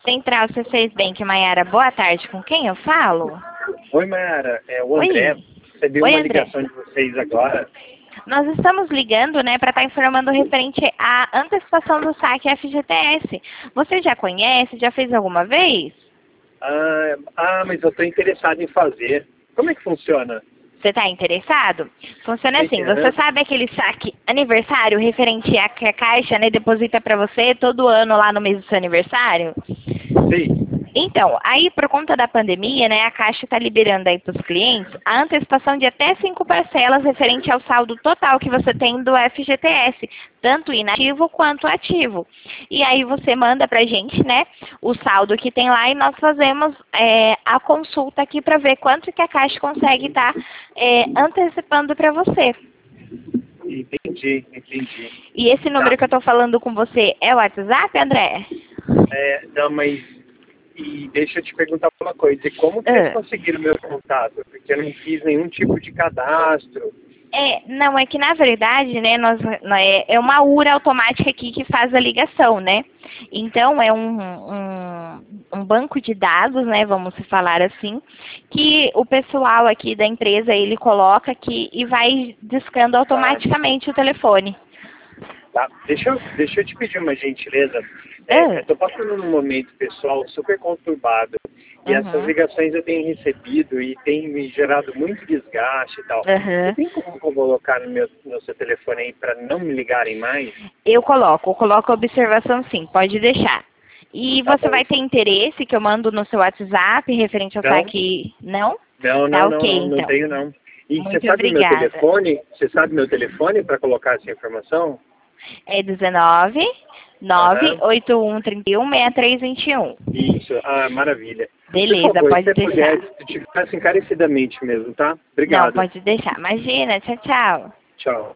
Central C6 Bank, Maiara, boa tarde. Com quem eu falo? Oi, Maiara. É o André. Oi. Recebi Oi, uma André. ligação de vocês agora. Nós estamos ligando, né, para estar informando referente à antecipação do saque FGTS. Você já conhece? Já fez alguma vez? Mas eu estou interessado em fazer. Como é que funciona? Você está interessado? Funciona assim, você sabe aquele saque aniversário referente a que a Caixa, né, deposita para você todo ano lá no mês do seu aniversário? Sim. Então, aí por conta da pandemia, né, a Caixa está liberando aí para os clientes a antecipação de até 5 parcelas referente ao saldo total que você tem do FGTS, tanto inativo quanto ativo. E aí você manda para a gente, né, o saldo que tem lá e nós fazemos a consulta aqui para ver quanto que a Caixa consegue estar antecipando para você. Entendi. E esse número que eu estou falando com você é o WhatsApp, André? Não, mas... E deixa eu te perguntar uma coisa. E como que vocês conseguiram meu contato? Porque eu não fiz nenhum tipo de cadastro. Não, é que na verdade, né, é uma URA automática aqui que faz a ligação, né? Então, é um banco de dados, né, vamos falar assim, que o pessoal aqui da empresa, ele coloca aqui e vai discando automaticamente o telefone. Tá, deixa eu te pedir uma gentileza. Eu estou passando num momento pessoal super conturbado. E essas ligações eu tenho recebido e tem me gerado muito desgaste e tal. Você tem como colocar no seu telefone aí para não me ligarem mais? Eu coloco observação sim, pode deixar. E você vai ter interesse que eu mando no seu WhatsApp referente ao saque? Não? Tá ok, então. Não tenho não. E muito você sabe obrigada. meu telefone? Você sabe meu telefone para colocar essa informação? É 19 98131 6321. Isso, maravilha. Beleza, por favor, pode se deixar. puder, te faço encarecidamente mesmo, tá? Obrigado. Não, pode deixar. Imagina, tchau, tchau. Tchau.